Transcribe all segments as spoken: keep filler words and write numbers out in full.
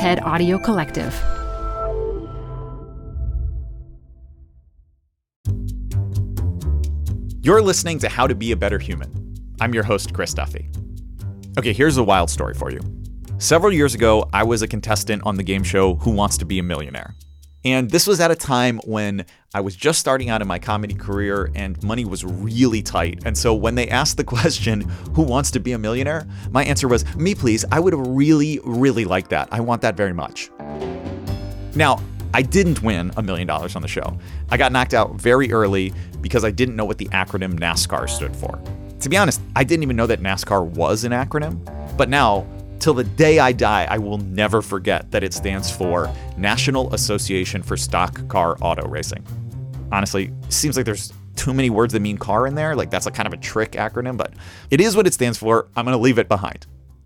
TED Audio Collective. You're listening to How to Be a Better Human. I'm your host, Chris Duffy. Okay, here's a wild story for you. Several years ago, I was a contestant on the game show Who Wants to Be a Millionaire? And this was at a time when I was just starting out in my comedy career and money was really tight. And so when they asked the question, who wants to be a millionaire? My answer was, me please. I would really, really like that. I want that very much. Now, I didn't win a million dollars on the show. I got knocked out very early because I didn't know what the acronym NASCAR stood for. To be honest, I didn't even know that NASCAR was an acronym. But now, till the day I die, I will never forget that it stands for National Association for Stock Car Auto Racing. Honestly, it seems like there's too many words that mean car in there. Like that's a kind of a trick acronym, but it is what it stands for. I'm going to leave it behind.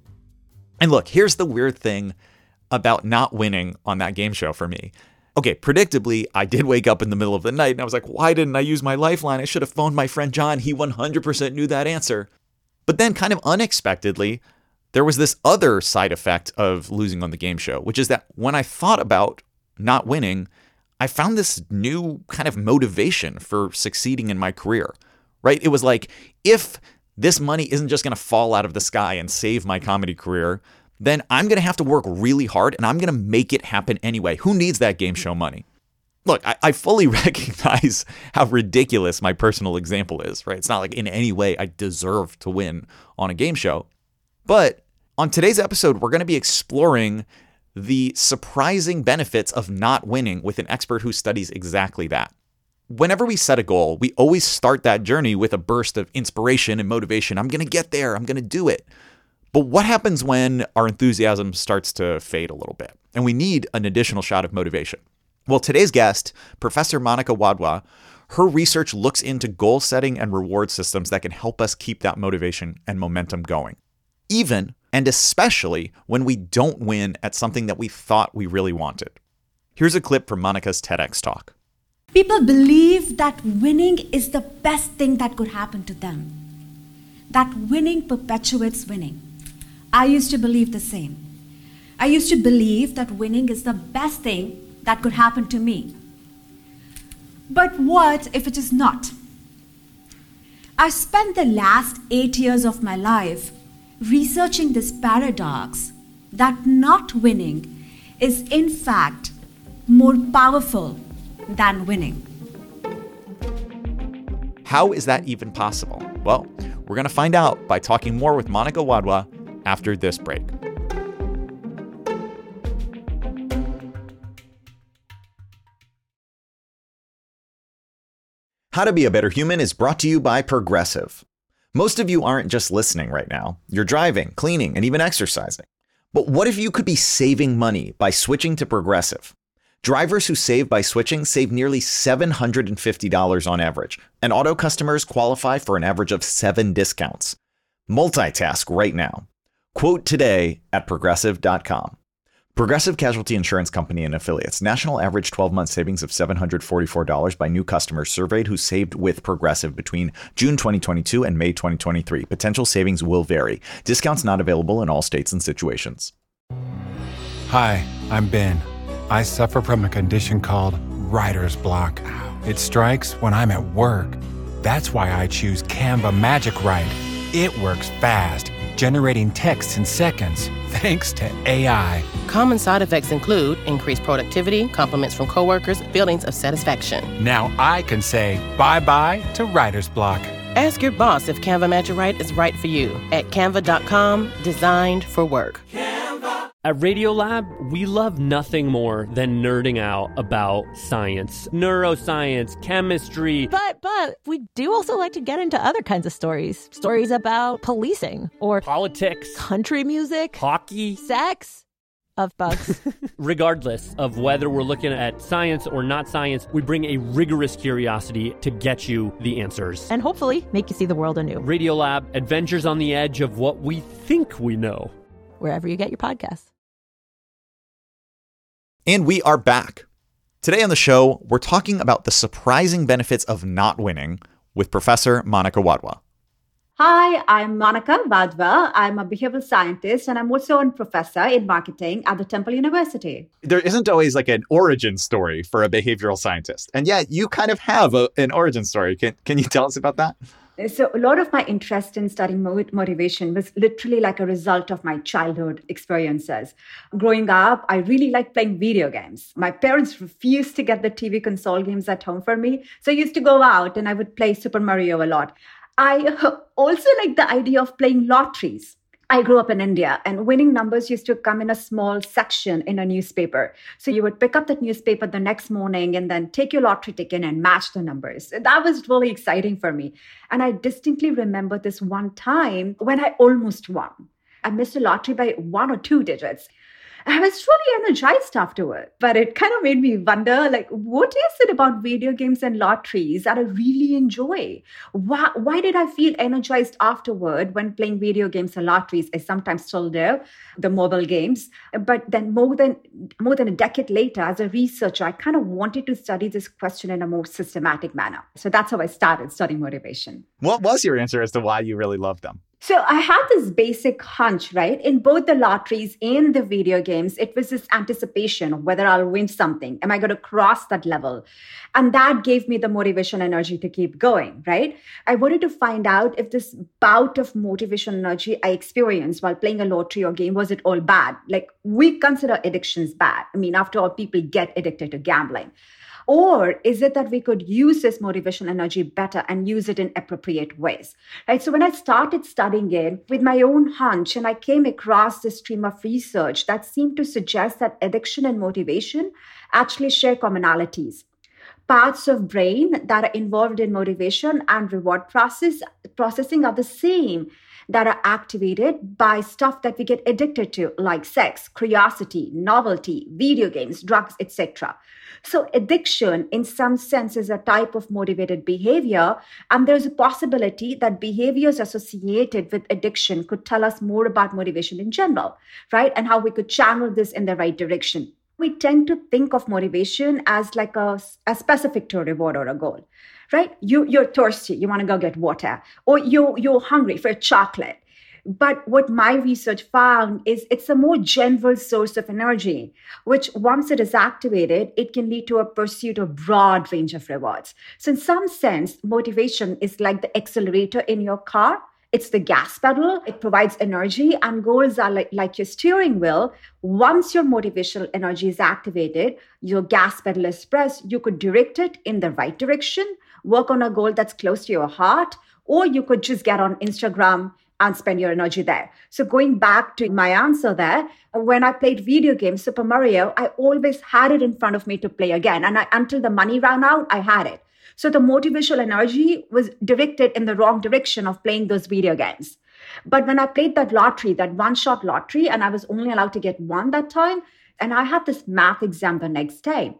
And look, here's the weird thing about not winning on that game show for me. Okay, predictably, I did wake up in the middle of the night and I was like, why didn't I use my lifeline? I should have phoned my friend John. He one hundred percent knew that answer. But then kind of unexpectedly, there was this other side effect of losing on the game show, which is that when I thought about not winning, I found this new kind of motivation for succeeding in my career, right? It was like, if this money isn't just going to fall out of the sky and save my comedy career, then I'm going to have to work really hard and I'm going to make it happen anyway. Who needs that game show money? Look, I, I fully recognize how ridiculous my personal example is, right? It's not like in any way I deserve to win on a game show. But on today's episode, we're going to be exploring the surprising benefits of not winning with an expert who studies exactly that. Whenever we set a goal, we always start that journey with a burst of inspiration and motivation. I'm going to get there. I'm going to do it. But what happens when our enthusiasm starts to fade a little bit and we need an additional shot of motivation? Well, today's guest, Professor Monica Wadhwa, her research looks into goal setting and reward systems that can help us keep that motivation and momentum going, even and especially when we don't win at something that we thought we really wanted. Here's a clip from Monica's TEDx talk. People believe that winning is the best thing that could happen to them, that winning perpetuates winning. I used to believe the same. I used to believe that winning is the best thing that could happen to me. But what if it is not? I spent the last eight years of my life researching this paradox that not winning is in fact more powerful than winning. How is that even possible? Well, we're going to find out by talking more with Monica Wadhwa after this break. How to Be a Better Human is brought to you by Progressive. Most of you aren't just listening right now. You're driving, cleaning, and even exercising. But what if you could be saving money by switching to Progressive? Drivers who save by switching save nearly seven hundred fifty dollars on average, and auto customers qualify for an average of seven discounts. Multitask right now. Quote today at progressive dot com. Progressive Casualty Insurance Company and Affiliates. National average twelve-month savings of seven hundred forty-four dollars by new customers surveyed who saved with Progressive between June twenty twenty-two and May twenty twenty-three. Potential savings will vary. Discounts not available in all states and situations. Hi, I'm Ben. I suffer from a condition called writer's block. It strikes when I'm at work. That's why I choose Canva Magic Write. It works fast, generating text in seconds, thanks to A I. Common side effects include increased productivity, compliments from coworkers, feelings of satisfaction. Now I can say bye-bye to writer's block. Ask your boss if Canva Magic Write is right for you at canva dot com, designed for work. Canva. At Radiolab, we love nothing more than nerding out about science, neuroscience, chemistry. But, but, we do also like to get into other kinds of stories. Stories about policing or politics, country music, hockey, sex, of bugs. Regardless of whether we're looking at science or not science, we bring a rigorous curiosity to get you the answers. And hopefully make you see the world anew. Radiolab, adventures on the edge of what we think we know. Wherever you get your podcasts. And we are back. Today on the show, we're talking about the surprising benefits of not winning with Professor Monica Wadhwa. Hi, I'm Monica Vadva. I'm a behavioral scientist, and I'm also a professor in marketing at the Temple University. There isn't always like an origin story for a behavioral scientist. And yet you kind of have a, an origin story. Can, can you tell us about that? So a lot of my interest in studying motivation was literally like a result of my childhood experiences. Growing up, I really liked playing video games. My parents refused to get the T V console games at home for me. So I used to go out and I would play Super Mario a lot. I also like the idea of playing lotteries. I grew up in India, and winning numbers used to come in a small section in a newspaper. So you would pick up that newspaper the next morning and then take your lottery ticket and match the numbers. That was really exciting for me. And I distinctly remember this one time when I almost won. I missed a lottery by one or two digits. I was really energized afterward, but it kind of made me wonder, like, what is it about video games and lotteries that I really enjoy? Why, why did I feel energized afterward when playing video games and lotteries? I sometimes still do, the mobile games. But then more than, more than a decade later, as a researcher, I kind of wanted to study this question in a more systematic manner. So that's how I started studying motivation. What was your answer as to why you really loved them? So I had this basic hunch, right? In both the lotteries and the video games, it was this anticipation of whether I'll win something. Am I going to cross that level? And that gave me the motivation energy to keep going, right? I wanted to find out if this bout of motivation energy I experienced while playing a lottery or game, was it all bad? Like, we consider addictions bad. I mean, after all, people get addicted to gambling. Or is it that we could use this motivation energy better and use it in appropriate ways, right? So when I started studying it with my own hunch, and I came across this stream of research that seemed to suggest that addiction and motivation actually share commonalities. Parts of brain that are involved in motivation and reward process processing are the same that are activated by stuff that we get addicted to, like sex, curiosity, novelty, video games, drugs, et cetera. So addiction, in some sense, is a type of motivated behavior. And there's a possibility that behaviors associated with addiction could tell us more about motivation in general, right? And how we could channel this in the right direction. We tend to think of motivation as like a, a specific to a reward or a goal, right? You, you're thirsty, you want to go get water, or you, you're hungry for a chocolate. But what my research found is it's a more general source of energy, which once it is activated, it can lead to a pursuit of broad range of rewards. So in some sense, motivation is like the accelerator in your car. It's the gas pedal. It provides energy, and goals are like, like your steering wheel. Once your motivational energy is activated, your gas pedal is pressed, you could direct it in the right direction, work on a goal that's close to your heart, or you could just get on Instagram and spend your energy there. So going back to my answer there, when I played video games, Super Mario, I always had it in front of me to play again. And I, until the money ran out, I had it. So the motivational energy was directed in the wrong direction of playing those video games. But when I played that lottery, that one-shot lottery, and I was only allowed to get one that time, and I had this math exam the next day.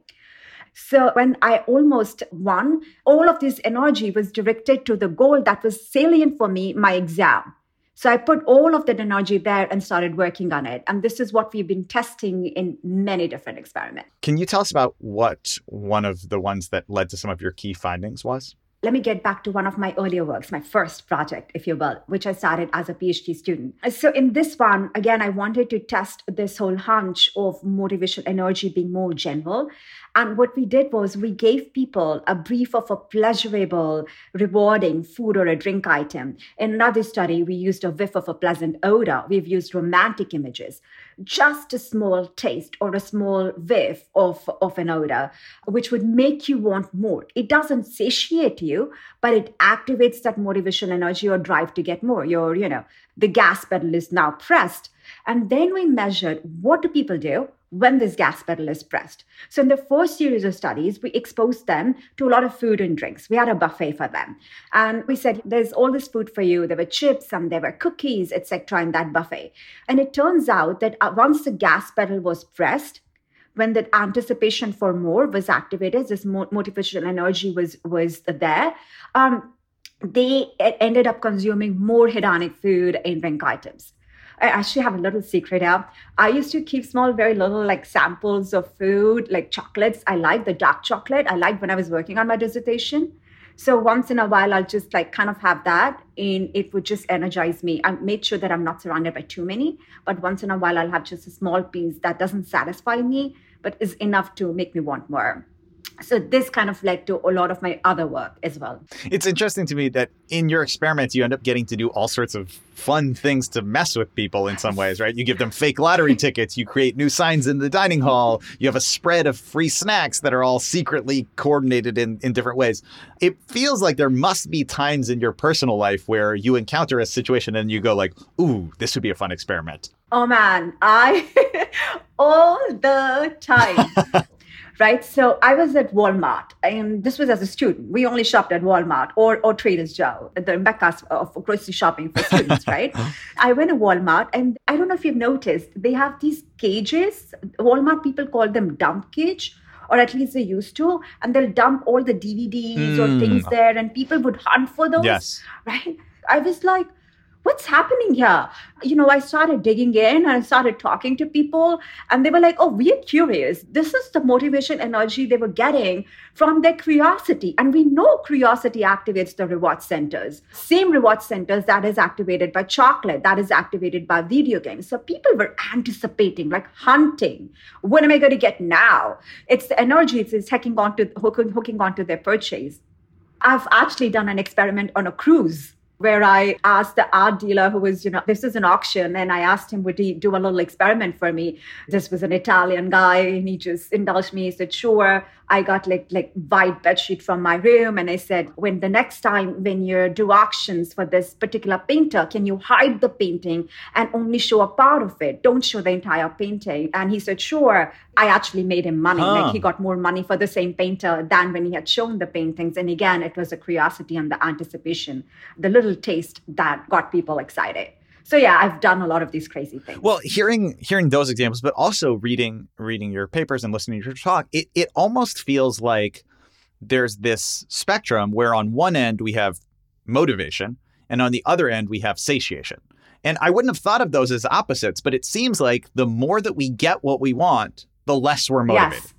So when I almost won, all of this energy was directed to the goal that was salient for me, my exam. So I put all of that energy there and started working on it. And this is what we've been testing in many different experiments. Can you tell us about what one of the ones that led to some of your key findings was? Let me get back to one of my earlier works, my first project, if you will, which I started as a PhD student. So in this one, again, I wanted to test this whole hunch of motivation energy being more general. And what we did was we gave people a brief of a pleasurable, rewarding food or a drink item. In another study, we used a whiff of a pleasant odor. We've used romantic images. Just a small taste or a small whiff of, of an odor, which would make you want more. It doesn't satiate you, but it activates that motivation, energy, or drive to get more. Your, you know, the gas pedal is now pressed. And then we measured, what do people do when this gas pedal is pressed? So in the first series of studies, we exposed them to a lot of food and drinks. We had a buffet for them. And we said, there's all this food for you. There were chips and there were cookies, et cetera in that buffet. And it turns out that once the gas pedal was pressed, when the anticipation for more was activated, this motivational energy was, was there, um, they ended up consuming more hedonic food and drink items. I actually have a little secret here. I used to keep small, very little like samples of food, like chocolates. I like the dark chocolate. I liked when I was working on my dissertation. So once in a while, I'll just like kind of have that and it would just energize me. I made sure that I'm not surrounded by too many, but once in a while, I'll have just a small piece that doesn't satisfy me, but is enough to make me want more. So this kind of led to a lot of my other work as well. It's interesting to me that in your experiments, you end up getting to do all sorts of fun things to mess with people in some ways, right? You give them fake lottery tickets, you create new signs in the dining hall, you have a spread of free snacks that are all secretly coordinated in, in different ways. It feels like there must be times in your personal life where you encounter a situation and you go like, ooh, this would be a fun experiment. Oh man, I, all the time. Right. So I was at Walmart, and this was as a student. We only shopped at Walmart or, or Trader Joe, the meccas of grocery shopping for students, right? I went to Walmart, and I don't know if you've noticed, they have these cages. Walmart people call them dump cage, or at least they used to, and they'll dump all the D V Ds mm. or things there, and people would hunt for those. Yes. Right. I was like, what's happening here? You know, I started digging in and I started talking to people and they were like, oh, we're curious. This is the motivation energy they were getting from their curiosity. And we know curiosity activates the reward centers. Same reward centers that is activated by chocolate, that is activated by video games. So people were anticipating, like hunting. What am I going to get now? It's the energy, it's, it's hooking onto, hooking, hooking onto their purchase. I've actually done an experiment on a cruise, where I asked the art dealer who was, you know, this is an auction, and I asked him, would he do a little experiment for me? This was an Italian guy, and he just indulged me. He said, sure. I got like like white bedsheet from my room, and I said, when the next time when you do auctions for this particular painter, can you hide the painting and only show a part of it? Don't show the entire painting. And he said, sure. I actually made him money. Huh. Like he got more money for the same painter than when he had shown the paintings. And again, it was the curiosity and the anticipation, the little taste that got people excited. So yeah, I've done a lot of these crazy things. Well, hearing hearing those examples, but also reading reading your papers and listening to your talk, it, it almost feels like there's this spectrum where on one end we have motivation and on the other end we have satiation. And I wouldn't have thought of those as opposites, but it seems like the more that we get what we want, the less we're motivated. Yes.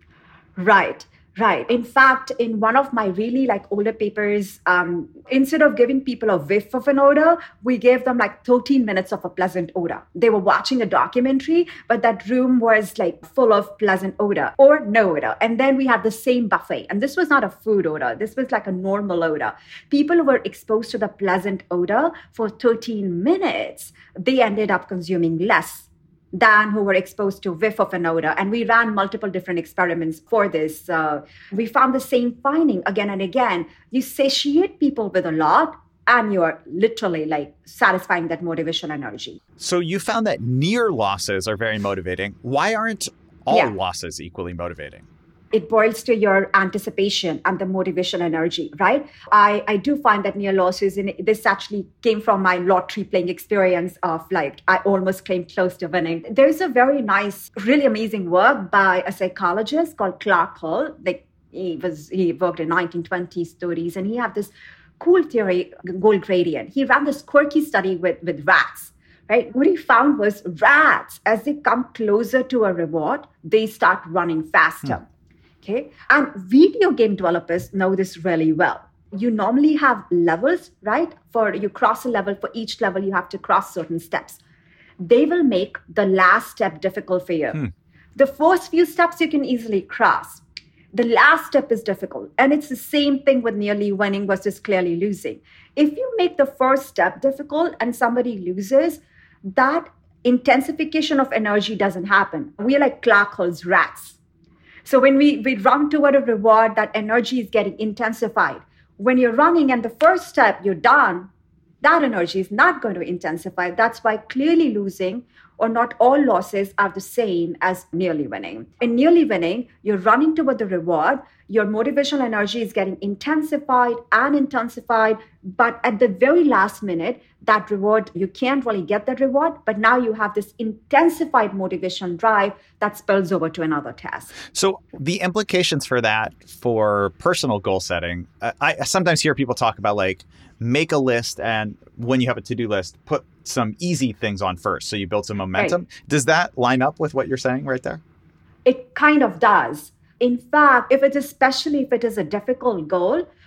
Right. Right. In fact, in one of my really like older papers, um, instead of giving people a whiff of an odor, we gave them like thirteen minutes of a pleasant odor. They were watching a documentary, but that room was like full of pleasant odor or no odor. And then we had the same buffet. And this was not a food odor. This was like a normal odor. People who were exposed to the pleasant odor for thirteen minutes, they ended up consuming less than who were exposed to whiff of an odor. And we ran multiple different experiments for this. Uh, we found the same finding again and again. You satiate people with a lot, and you're literally like satisfying that motivation energy. So you found that near losses are very motivating. Why aren't all yeah. losses equally motivating? It boils to your anticipation and the motivation energy, right? I, I do find that near losses, and this actually came from my lottery playing experience of like, I almost came close to winning. There's a very nice, really amazing work by a psychologist called Clark Hull. Like he was, he worked in nineteen twenties, thirties, and he had this cool theory, goal gradient. He ran this quirky study with, with rats. Right? What he found was rats, as they come closer to a reward, they start running faster. Hmm. Okay. And video game developers know this really well. You normally have levels, right? For you cross a level, for each level, you have to cross certain steps. They will make the last step difficult for you. Hmm. The first few steps you can easily cross. The last step is difficult. And it's the same thing with nearly winning versus clearly losing. If you make the first step difficult and somebody loses, that intensification of energy doesn't happen. We're like Clark Hull's rats. So when we, we run toward a reward, that energy is getting intensified. When you're running and the first step, you're done, that energy is not going to intensify. That's why clearly losing or not all losses are the same as nearly winning. In nearly winning, you're running toward the reward. Your motivational energy is getting intensified and intensified. But at the very last minute, that reward, you can't really get that reward. But now you have this intensified motivation drive that spills over to another task. So the implications for that for personal goal setting, uh, I sometimes hear people talk about like, make a list, and when you have a to-do list, put some easy things on first. So you build some momentum. Right. Does that line up with what you're saying right there? It kind of does. In fact, if it is, especially if it is a difficult goal,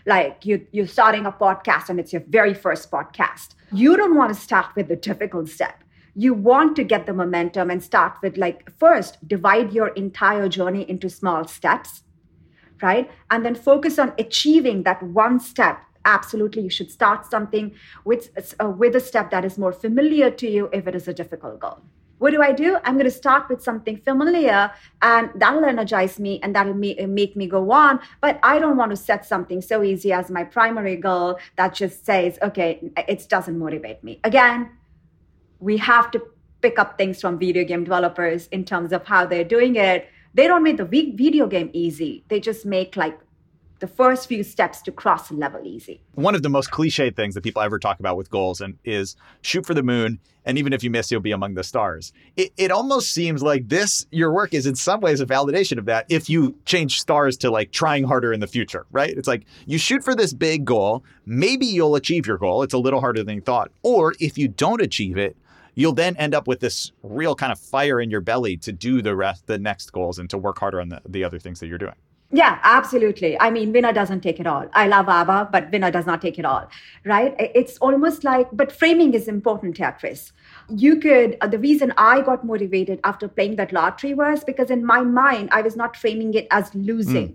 Like you, you're starting a podcast and it's your very first podcast. You don't want to start with the difficult step. You want to get the momentum and start with, like, first, divide your entire journey into small steps, right? And then focus on achieving that one step. Absolutely, you should start something with, uh, with a step that is more familiar to you if it is a difficult goal. What do I do? I'm going to start with something familiar, and that'll energize me and that'll ma- make me go on. But I don't want to set something so easy as my primary goal that just says, okay, it doesn't motivate me. Again, we have to pick up things from video game developers in terms of how they're doing it. They don't make the video game easy. They just make like the first few steps to cross the level easy. One of the most cliched things that people ever talk about with goals and is shoot for the moon. And even if you miss, you'll be among the stars. It, it almost seems like this, your work is in some ways a validation of that. If you change stars to like trying harder in the future, right? It's like you shoot for this big goal. Maybe you'll achieve your goal. It's a little harder than you thought. Or if you don't achieve it, you'll then end up with this real kind of fire in your belly to do the rest, the next goals and to work harder on the, the other things that you're doing. Yeah, absolutely. I mean, winner doesn't take it all. I love ABBA, but winner does not take it all, right? It's almost like, but framing is important here, Chris. You could, uh, the reason I got motivated after playing that lottery was because in my mind, I was not framing it as losing. Mm.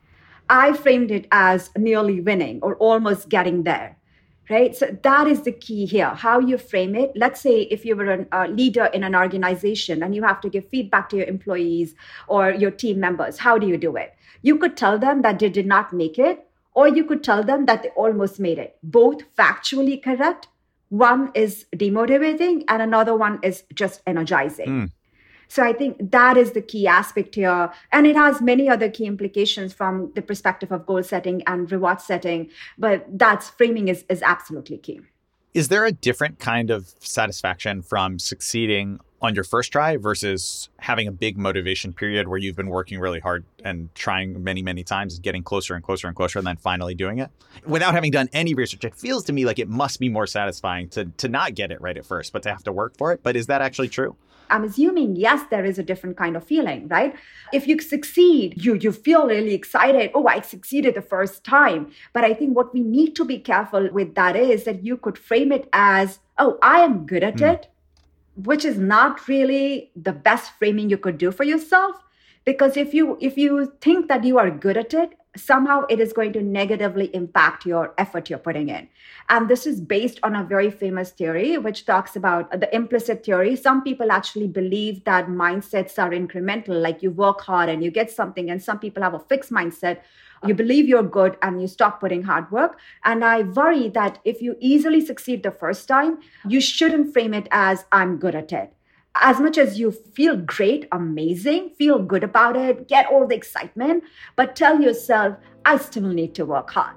I framed it as nearly winning or almost getting there. Right? So that is the key here, how you frame it. Let's say if you were a uh, leader in an organization and you have to give feedback to your employees or your team members, how do you do it? You could tell them that they did not make it, or you could tell them that they almost made it. Both factually correct. One is demotivating and another one is just energizing. Mm. So I think that is the key aspect here. And it has many other key implications from the perspective of goal setting and reward setting. But that's framing is, is absolutely key. Is there a different kind of satisfaction from succeeding on your first try versus having a big motivation period where you've been working really hard and trying many, many times, getting closer and closer and closer, and then finally doing it? Without having done any research, it feels to me like it must be more satisfying to, to not get it right at first, but to have to work for it. But is that actually true? I'm assuming, yes, there is a different kind of feeling, right? If you succeed, you, you feel really excited. Oh, I succeeded the first time. But I think what we need to be careful with that is that you could frame it as, oh, I am good at mm. it, which is not really the best framing you could do for yourself. Because if you if you think that you are good at it, somehow it is going to negatively impact your effort you're putting in. And this is based on a very famous theory, which talks about the implicit theory. Some people actually believe that mindsets are incremental, like you work hard and you get something. And some people have a fixed mindset. You believe you're good and you stop putting hard work. And I worry that if you easily succeed the first time, you shouldn't frame it as I'm good at it. As much as you feel great, amazing, feel good about it, get all the excitement, but tell yourself, I still need to work hard.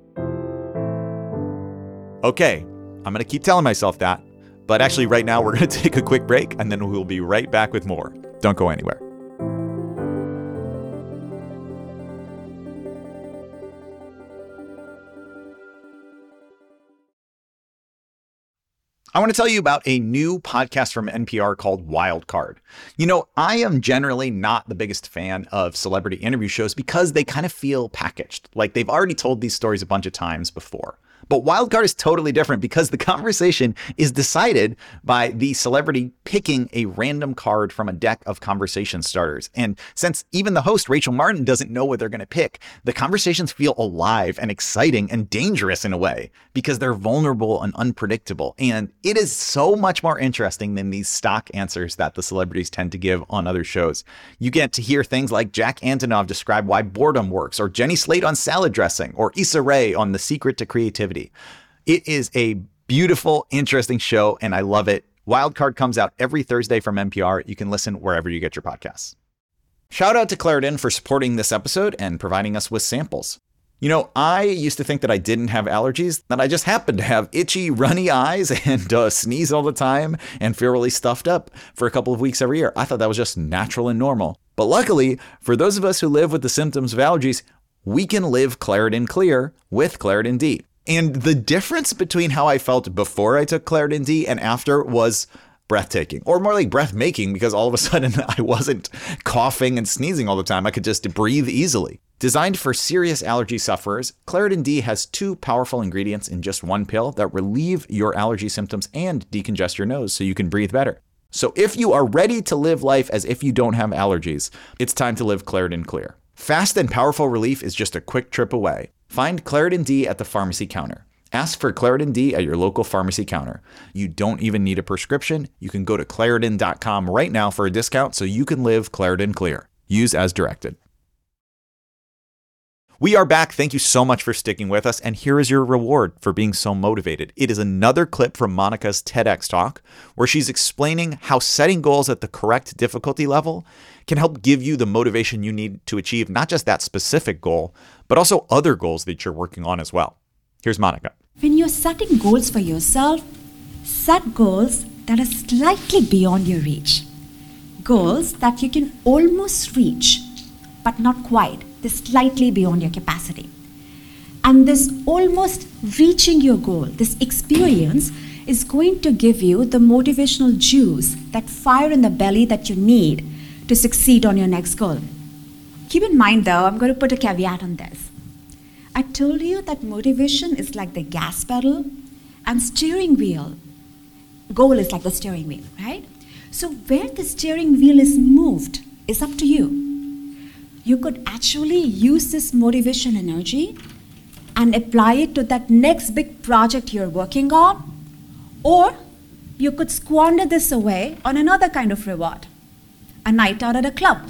Okay, I'm going to keep telling myself that. But actually right now we're going to take a quick break and then we'll be right back with more. Don't go anywhere. I want to tell you about a new podcast from N P R called Wildcard. You know, I am generally not the biggest fan of celebrity interview shows because they kind of feel packaged, like they've already told these stories a bunch of times before. But Wildcard is totally different because the conversation is decided by the celebrity picking a random card from a deck of conversation starters. And since even the host, Rachel Martin, doesn't know what they're going to pick, the conversations feel alive and exciting and dangerous in a way because they're vulnerable and unpredictable. And it is so much more interesting than these stock answers that the celebrities tend to give on other shows. You get to hear things like Jack Antonoff describe why boredom works, or Jenny Slate on salad dressing, or Issa Rae on the secret to creativity. It is a beautiful, interesting show, and I love it. Wildcard comes out every Thursday from N P R. You can listen wherever you get your podcasts. Shout out to Claritin for supporting this episode and providing us with samples. You know, I used to think that I didn't have allergies, that I just happened to have itchy, runny eyes and uh, sneeze all the time and feel really stuffed up for a couple of weeks every year. I thought that was just natural and normal. But luckily, for those of us who live with the symptoms of allergies, we can live Claritin Clear with Claritin D. And the difference between how I felt before I took Claritin D and after was breathtaking, or more like breath-making, because all of a sudden I wasn't coughing and sneezing all the time. I could just breathe easily. Designed for serious allergy sufferers, Claritin D has two powerful ingredients in just one pill that relieve your allergy symptoms and decongest your nose so you can breathe better. So if you are ready to live life as if you don't have allergies, it's time to live Claritin Clear. Fast and powerful relief is just a quick trip away. Find Claritin D at the pharmacy counter. Ask for Claritin D at your local pharmacy counter. You don't even need a prescription. You can go to Claritin dot com right now for a discount so you can live Claritin Clear. Use as directed. We are back. Thank you so much for sticking with us. And here is your reward for being so motivated. It is another clip from Monica's TEDx talk where she's explaining how setting goals at the correct difficulty level can help give you the motivation you need to achieve not just that specific goal, but also other goals that you're working on as well. Here's Monica. When you're setting goals for yourself, set goals that are slightly beyond your reach. Goals that you can almost reach, but not quite. They're slightly beyond your capacity. And this almost reaching your goal, this experience is going to give you the motivational juice, that fire in the belly that you need to succeed on your next goal. Keep in mind though, I'm going to put a caveat on this. I told you that motivation is like the gas pedal and steering wheel. Goal is like the steering wheel, right? So where the steering wheel is moved is up to you. You could actually use this motivation energy and apply it to that next big project you're working on, or you could squander this away on another kind of reward, a night out at a club.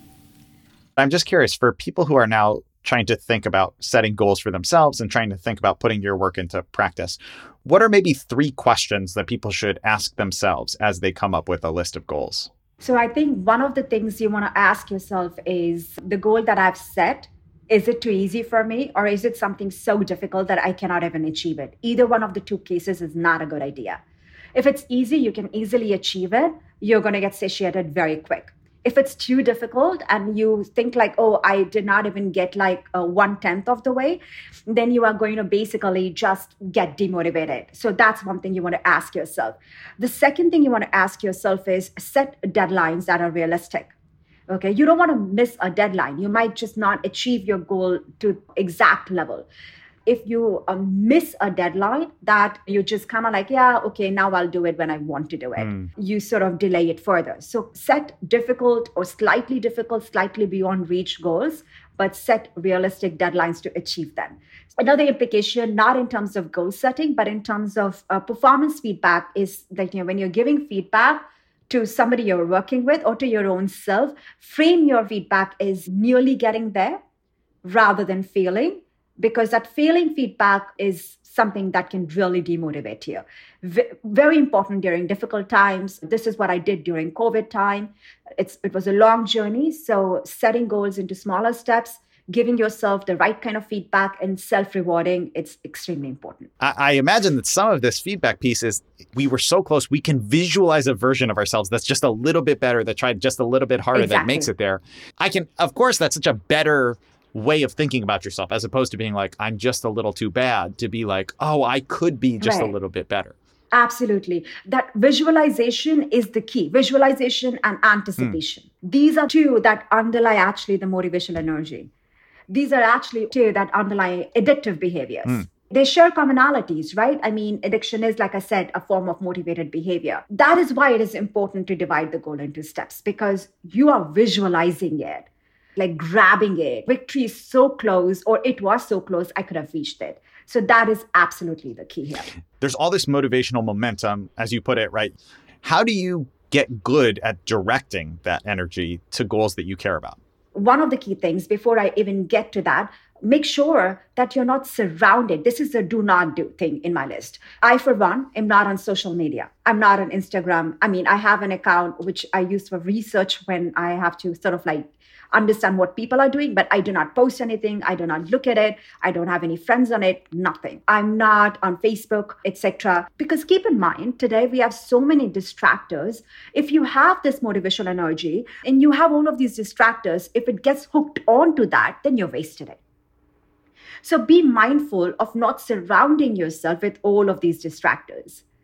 I'm just curious, for people who are now trying to think about setting goals for themselves and trying to think about putting your work into practice, what are maybe three questions that people should ask themselves as they come up with a list of goals? So I think one of the things you want to ask yourself is, the goal that I've set, is it too easy for me, or is it something so difficult that I cannot even achieve it? Either one of the two cases is not a good idea. If it's easy, you can easily achieve it, you're going to get satiated very quick. If it's too difficult and you think like, oh, I did not even get like a one-tenth of the way, then you are going to basically just get demotivated. So that's one thing you want to ask yourself. The second thing you want to ask yourself is, set deadlines that are realistic. Okay, you don't want to miss a deadline. You might just not achieve your goal to exact level. If you um, miss a deadline that you're just kind of like, yeah, okay, now I'll do it when I want to do it. Mm. You sort of delay it further. So set difficult or slightly difficult, slightly beyond reach goals, but set realistic deadlines to achieve them. Another implication, not in terms of goal setting, but in terms of uh, performance feedback, is that, you know, when you're giving feedback to somebody you're working with or to your own self, frame your feedback as nearly getting there rather than failing. Because that failing feedback is something that can really demotivate you. V- very important during difficult times. This is what I did during COVID time. It's, it was a long journey. So setting goals into smaller steps, giving yourself the right kind of feedback, and self-rewarding, it's extremely important. I, I imagine that some of this feedback piece is, we were so close, we can visualize a version of ourselves that's just a little bit better, that tried just a little bit harder, exactly. That makes it there. I can, of course, that's such a better way of thinking about yourself, as opposed to being like, I'm just a little too bad, to be like, oh, I could be just right. a little bit better. Absolutely. That visualization is the key. Visualization and anticipation. Mm. These are two that underlie actually the motivational energy. These are actually two that underlie addictive behaviors. Mm. They share commonalities, right? I mean, addiction is, like I said, a form of motivated behavior. That is why it is important to divide the goal into steps, because you are visualizing it, like grabbing it. Victory is so close, or it was so close, I could have reached it. So that is absolutely the key here. There's all this motivational momentum, as you put it, right? How do you get good at directing that energy to goals that you care about? One of the key things, before I even get to that, make sure that you're not surrounded. This is a do not do thing in my list. I, for one, am not on social media. I'm not on Instagram. I mean, I have an account which I use for research when I have to sort of like understand what people are doing, but I do not post anything. I do not look at it. I don't have any friends on it, nothing. I'm not on Facebook, et cetera. Because keep in mind, today we have so many distractors. If you have this motivational energy and you have all of these distractors, if it gets hooked onto that, then you're wasted it. So be mindful of not surrounding yourself with all of these distractors.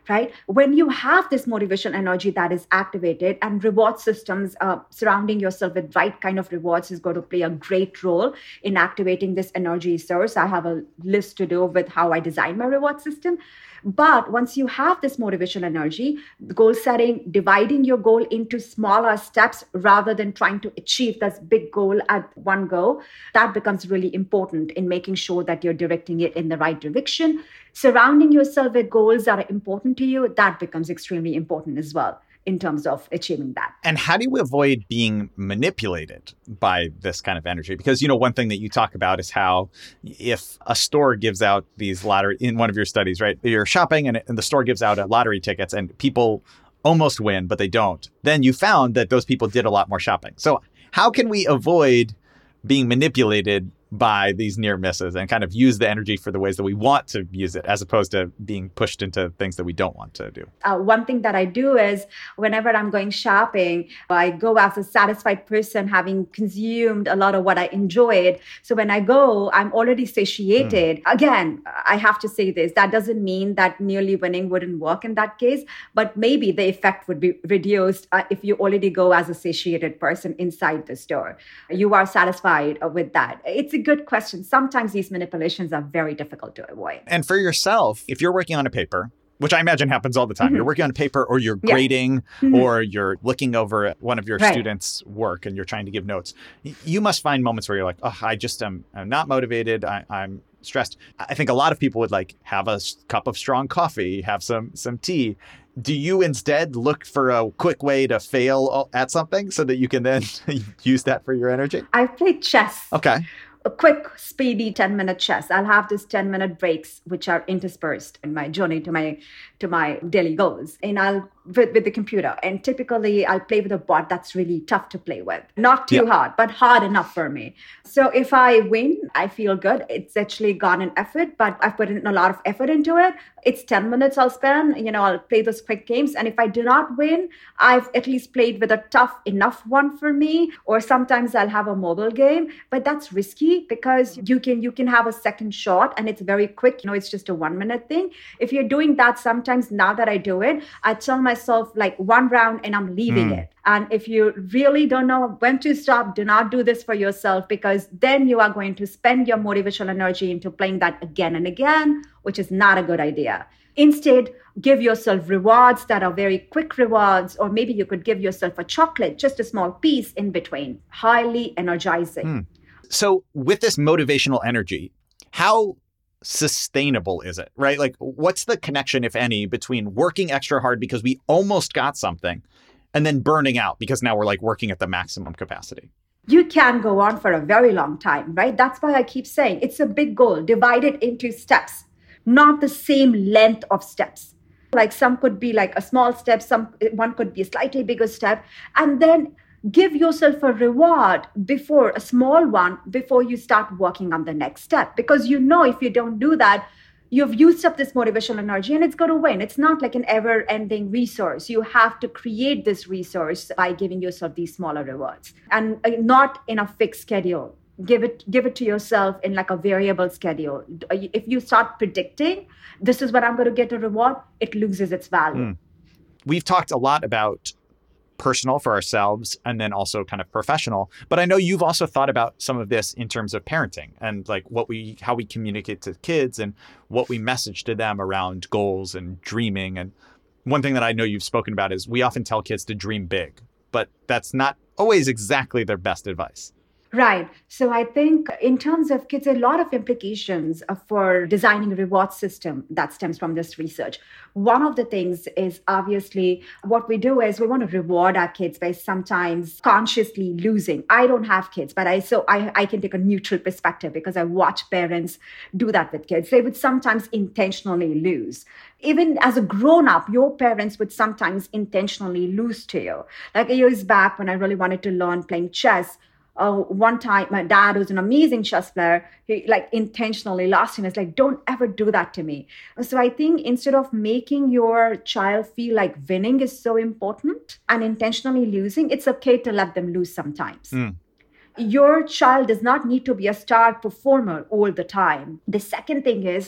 right? When you have this motivation energy that is activated, and reward systems, uh, surrounding yourself with right kind of rewards is going to play a great role in activating this energy source. I have a list to do with how I design my reward system. But once you have this motivation energy, goal setting, dividing your goal into smaller steps rather than trying to achieve this big goal at one go, that becomes really important in making sure that you're directing it in the right direction. Surrounding yourself with goals that are important to you, that becomes extremely important as well in terms of achieving that. And how do you avoid being manipulated by this kind of energy? Because, you know, one thing that you talk about is how if a store gives out these lottery, in one of your studies, right, you're shopping and, and the store gives out a lottery tickets and people almost win, but they don't. Then you found that those people did a lot more shopping. So how can we avoid being manipulated by these near misses and kind of use the energy for the ways that we want to use it, as opposed to being pushed into things that we don't want to do? Uh, one thing that I do is whenever I'm going shopping, I go as a satisfied person having consumed a lot of what I enjoyed. So when I go, I'm already satiated. Mm. Again, I have to say this, that doesn't mean that nearly winning wouldn't work in that case, but maybe the effect would be reduced uh, if you already go as a satiated person inside the store. You are satisfied uh, with that. It's a good question. Sometimes these manipulations are very difficult to avoid. And for yourself, if you're working on a paper, which I imagine happens all the time, mm-hmm. you're working on a paper or you're grading yeah. mm-hmm. or you're looking over one of your right. students' work and you're trying to give notes, you must find moments where you're like, oh, I just am I'm not motivated. I, I'm stressed. I think a lot of people would like have a cup of strong coffee, have some some tea. Do you instead look for a quick way to fail at something so that you can then use that for your energy? I play chess. Okay. A quick, speedy ten-minute chess. I'll have these ten-minute breaks, which are interspersed in my journey to my to my daily goals. And I'll with, with the computer. And typically, I'll play with a bot that's really tough to play with. Not too yeah. hard, but hard enough for me. So if I win, I feel good. It's actually gone an effort, but I've put in a lot of effort into it. It's ten minutes I'll spend. You know, I'll play those quick games. And if I do not win, I've at least played with a tough enough one for me. Or sometimes I'll have a mobile game, but that's risky because you can you can have a second shot and it's very quick. You know, it's just a one minute thing. If you're doing that, sometimes now that I do it, I tell myself like one round and I'm leaving mm. it. And if you really don't know when to stop, do not do this for yourself, because then you are going to spend your motivational energy into playing that again and again, which is not a good idea. Instead, give yourself rewards that are very quick rewards, or maybe you could give yourself a chocolate, just a small piece in between. Highly energizing. Mm. So with this motivational energy, how sustainable is it, right? Like, what's the connection, if any, between working extra hard because we almost got something and then burning out because now we're like working at the maximum capacity? You can go on for a very long time, right? That's why I keep saying it's a big goal. Divide it into steps, not the same length of steps. Like some could be like a small step, some one could be a slightly bigger step, and then give yourself a reward before a small one before you start working on the next step. Because you know if you don't do that, you've used up this motivational energy and it's going to win. It's not like an ever-ending resource. You have to create this resource by giving yourself these smaller rewards, and not in a fixed schedule. Give it, give it to yourself in like a variable schedule. If you start predicting, this is what I'm going to get a reward, it loses its value. Mm. We've talked a lot about personal for ourselves and then also kind of professional. But I know you've also thought about some of this in terms of parenting and like what we, how we communicate to kids and what we message to them around goals and dreaming. And one thing that I know you've spoken about is we often tell kids to dream big, but that's not always exactly their best advice. Right. So I think in terms of kids, a lot of implications for designing a reward system that stems from this research. One of the things is obviously what we do is we want to reward our kids by sometimes consciously losing. I don't have kids, but I so I, I can take a neutral perspective because I watch parents do that with kids. They would sometimes intentionally lose. Even as a grown-up, your parents would sometimes intentionally lose to you. Like years back when I really wanted to learn playing chess, Uh, one time, my dad, who's an amazing chess player, he like intentionally lost him. It's like, don't ever do that to me. So I think instead of making your child feel like winning is so important and intentionally losing, it's okay to let them lose sometimes. Mm. Your child does not need to be a star performer all the time. The second thing is,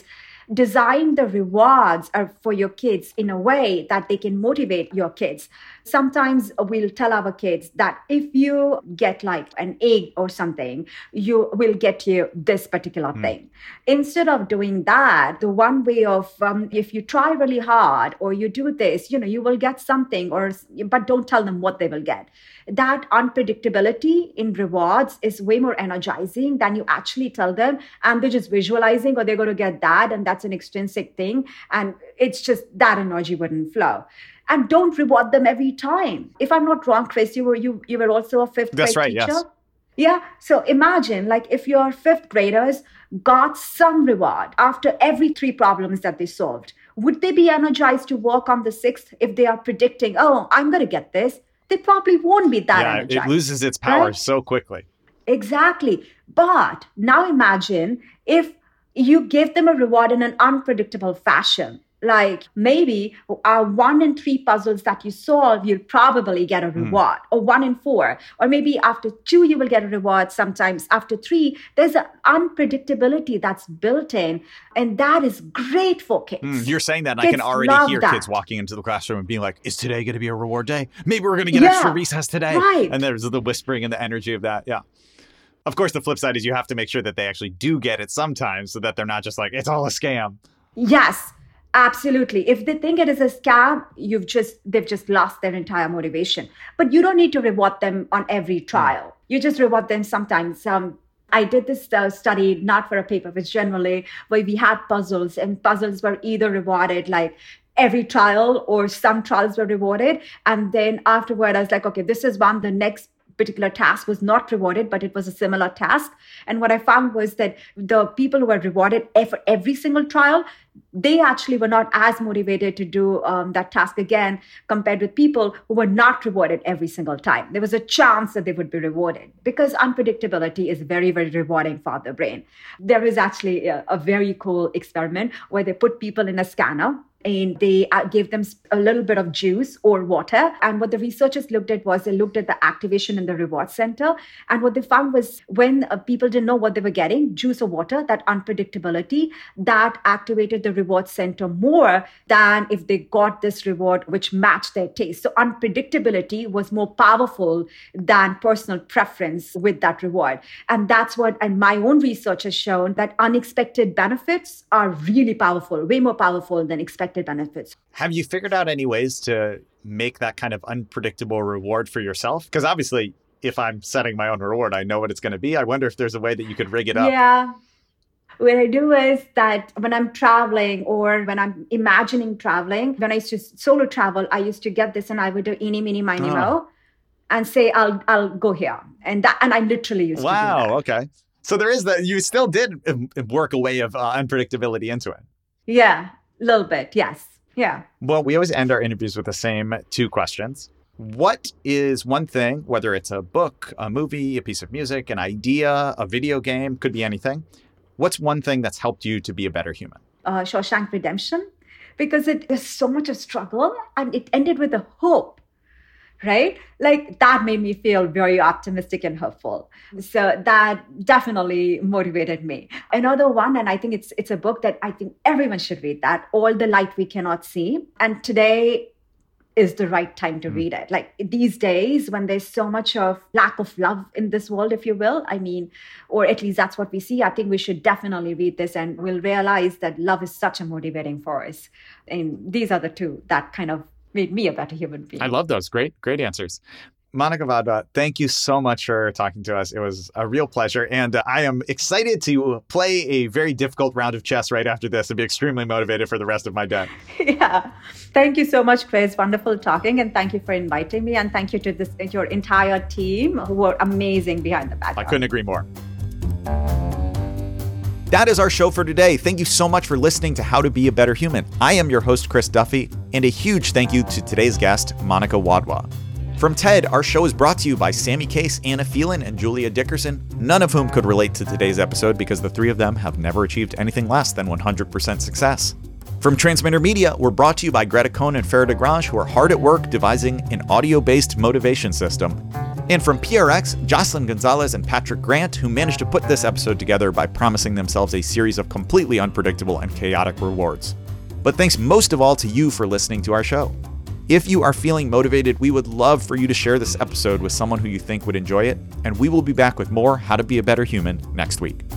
design the rewards for your kids in a way that they can motivate your kids. Sometimes we'll tell our kids that if you get like an egg or something, you will get you this particular mm. thing. Instead of doing that, the one way of um, if you try really hard or you do this, you know, you will get something, or but don't tell them what they will get. That unpredictability in rewards is way more energizing than you actually tell them, and they're just visualizing or they're going to get that, and that's an extrinsic thing, and it's just that energy wouldn't flow. And don't reward them every time. If I'm not wrong, Chris, you were you you were also a fifth That's grade right, teacher. Yes. Yeah. So imagine like if your fifth graders got some reward after every three problems that they solved, would they be energized to work on the sixth if they are predicting, oh, I'm going to get this? They probably won't be that yeah, energized. It loses its power right? so quickly. Exactly. But now imagine if you give them a reward in an unpredictable fashion. Like maybe uh, one in three puzzles that you solve, you'll probably get a reward, mm. or one in four. Or maybe after two, you will get a reward. Sometimes after three, there's an unpredictability that's built in. And that is great for kids. Mm, you're saying that, and kids I can already hear that. kids walking into the classroom and being like, is today going to be a reward day? Maybe we're going to get yeah, extra recess today. Right. And there's the whispering and the energy of that. Yeah. Of course, the flip side is you have to make sure that they actually do get it sometimes so that they're not just like, it's all a scam. Yes. Absolutely. If they think it is a scam, you've just they've just lost their entire motivation. But you don't need to reward them on every trial. You just reward them sometimes. Um, I did this uh, study, not for a paper, but generally, where we had puzzles, and puzzles were either rewarded like every trial or some trials were rewarded. And then afterward, I was like, okay, this is one. The next particular task was not rewarded, but it was a similar task. And what I found was that the people who were rewarded for every single trial, they actually were not as motivated to do um, that task again compared with people who were not rewarded every single time. There was a chance that they would be rewarded because unpredictability is very, very rewarding for the brain. There is actually a, a very cool experiment where they put people in a scanner and they gave them a little bit of juice or water. And what the researchers looked at was they looked at the activation in the reward center. And what they found was when uh, people didn't know what they were getting, juice or water, that unpredictability, that activated the reward center more than if they got this reward which matched their taste. So unpredictability was more powerful than personal preference with that reward. And that's what, and my own research has shown that unexpected benefits are really powerful, way more powerful than expected benefits. Have you figured out any ways to make that kind of unpredictable reward for yourself? Because obviously, if I'm setting my own reward, I know what it's going to be. I wonder if there's a way that you could rig it up. Yeah. What I do is that when I'm traveling or when I'm imagining traveling, when I used to solo travel, I used to get this and I would do eeny, meeny, miny, oh. mo and say, I'll I'll go here. And that, and I literally used wow, to do that. Wow, okay. So there is that, you still did work a way of uh, unpredictability into it. Yeah. A little bit, yes. Yeah. Well, we always end our interviews with the same two questions. What is one thing, whether it's a book, a movie, a piece of music, an idea, a video game, could be anything. What's one thing that's helped you to be a better human? Uh, Shawshank Redemption, because it was so much of struggle and it ended with a hope. Right? Like that made me feel very optimistic and hopeful. So that definitely motivated me. Another one, and I think it's it's a book that I think everyone should read, that All the Light We Cannot See. And today is the right time to mm. read it. Like these days when there's so much of lack of love in this world, if you will, I mean, or at least that's what we see. I think we should definitely read this and we'll realize that love is such a motivating force. And these are the two that kind of made me a better human being. I love those. Great, great answers. Monica Vadva, thank you so much for talking to us. It was a real pleasure. And uh, I am excited to play a very difficult round of chess right after this and be extremely motivated for the rest of my day. Yeah. Thank you so much, Chris. Wonderful talking. And thank you for inviting me. And thank you to this your entire team who were amazing behind the background. I couldn't agree more. That is our show for today. Thank you so much for listening to How to Be a Better Human. I am your host, Chris Duffy, and a huge thank you to today's guest, Monica Wadhwa. From TED, our show is brought to you by Sammy Case, Anna Phelan, and Julia Dickerson, none of whom could relate to today's episode because the three of them have never achieved anything less than one hundred percent success. From Transmitter Media, we're brought to you by Greta Cohn and Farah DeGrange, who are hard at work devising an audio-based motivation system. And from P R X, Jocelyn Gonzalez and Patrick Grant, who managed to put this episode together by promising themselves a series of completely unpredictable and chaotic rewards. But thanks most of all to you for listening to our show. If you are feeling motivated, we would love for you to share this episode with someone who you think would enjoy it, and we will be back with more How to Be a Better Human next week.